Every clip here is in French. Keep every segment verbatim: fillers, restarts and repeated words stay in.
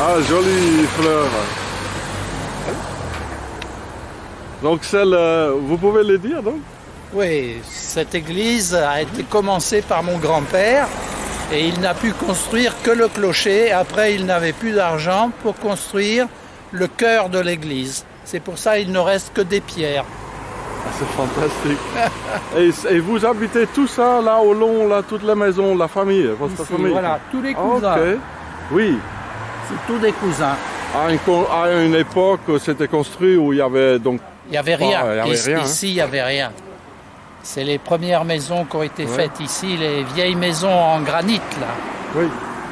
Ah, jolie fleur. Donc, celle, euh, vous pouvez le dire, donc? Oui, cette église a été commencée par mon grand-père et il n'a pu construire que le clocher. Après, il n'avait plus d'argent pour construire le chœur de l'église. C'est pour ça qu'il ne reste que des pierres. Ah, c'est fantastique. et, et vous habitez tout ça, là, au long, là, toute la maison, la famille, votre Ici, famille? Voilà, tous les cousins. Ok, oui. C'est tous des cousins. À une, à une époque, c'était construit où il y avait donc... Il n'y avait rien. Pas, il y avait ici, rien, hein. Ici, il n'y avait rien. C'est les premières maisons qui ont été ouais. faites ici, les vieilles maisons en granit, là. Oui.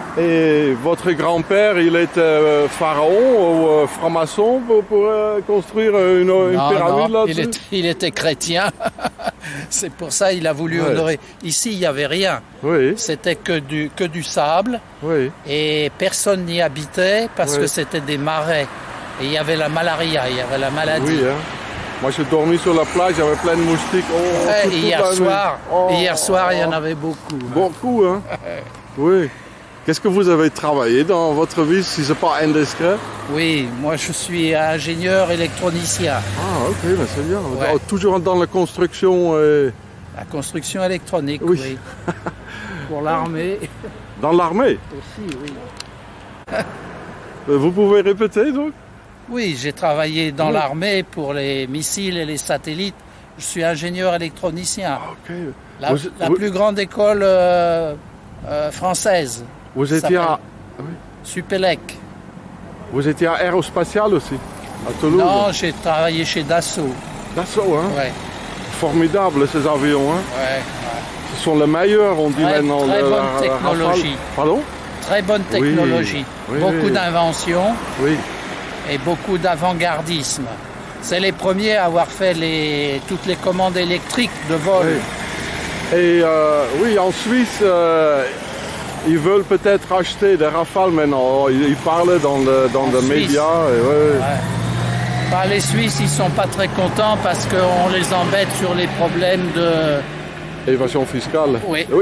Et votre grand-père, il était euh, pharaon ou euh, franc-maçon pour, pour euh, construire une, une non, pyramide non, là-dessus? il était, il était chrétien. C'est pour ça qu'il a voulu ouais. honorer. Ici, il n'y avait rien. Oui. C'était que du, que du sable. Oui. Et personne n'y habitait parce oui. que c'était des marais. Et il y avait la malaria, il y avait la maladie. Oui, hein. Moi, j'ai dormi sur la plage, j'avais plein de moustiques. Oh, ouais, tout, hier, toute soir, oh, hier soir, oh, il y en avait beaucoup. Beaucoup, hein. Oui. Qu'est-ce que vous avez travaillé dans votre vie, si ce n'est pas indiscret? Oui, moi je suis ingénieur électronicien. Ah, ok, ben c'est bien. Ouais. Oh, toujours dans la construction et... La construction électronique, oui. oui. Pour l'armée. Dans l'armée? Aussi, oui. Vous pouvez répéter, donc? Oui, j'ai travaillé dans oui. l'armée pour les missiles et les satellites. Je suis ingénieur électronicien. Ah, ok. La, vous, la vous... plus grande école euh, euh, française. Vous étiez à... Oui. Supélec. Vous étiez à Aérospatiale aussi, à Toulouse? Non, j'ai travaillé chez Dassault. Dassault, hein? Ouais. Formidable, ces avions, hein? Ouais, ouais. Ce sont les meilleurs, on dit très, maintenant. Très de bonne la, technologie. La Pardon? Très bonne technologie. Oui. Oui, beaucoup oui. d'inventions. Oui. Et beaucoup d'avant-gardisme. C'est les premiers à avoir fait les, toutes les commandes électriques de vol. Oui. Et euh, oui, en Suisse, euh, ils veulent peut-être acheter des Rafales maintenant. Ils, ils parlent dans le, dans les médias. Et ouais. Ouais. Bah, les Suisses, ils sont pas très contents parce qu'on les embête sur les problèmes de... Évasion fiscale. Oui. oui.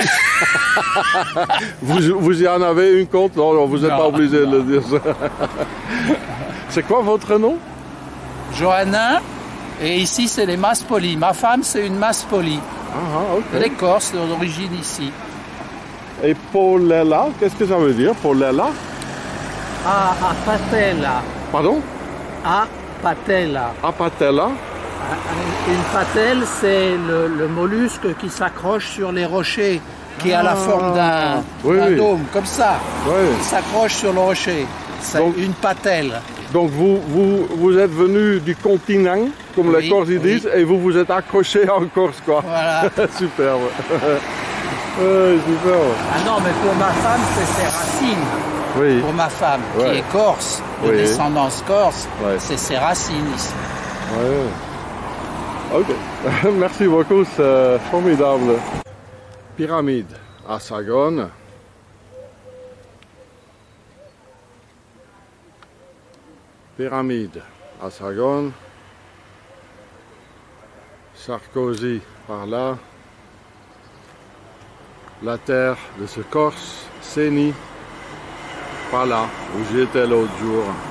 vous, vous y en avez une compte? Non, vous n'êtes pas obligé non. de le dire. C'est quoi votre nom? Johannin. Et ici, c'est les Maspoli. Ma femme, c'est une Maspoli. Ah, ok. Elle est corse, d'origine ici. Et Paulella, qu'est-ce que ça veut dire, Paulella? Ah, à patella. Pardon? À patella. À patella? Une patelle, c'est le, le mollusque qui s'accroche sur les rochers, qui ah, a la forme d'un oui, oui. dôme, comme ça. Oui. Il s'accroche sur le rocher. C'est donc, une patelle. Donc vous, vous, vous êtes venu du continent, comme oui, les Corses oui. disent, et vous vous êtes accroché en Corse, quoi. Voilà. Superbe. ouais, superbe. Ah non, mais pour ma femme, c'est ses racines. Oui. Pour ma femme, ouais. qui est corse, de oui. descendance corse, ouais. c'est ses racines ici. Ouais. Ok, merci beaucoup, c'est formidable. Pyramide à Sagone. Pyramide à Sagone. Sarkozy par là. La terre de ce Corse, Séni, par là, où j'étais l'autre jour.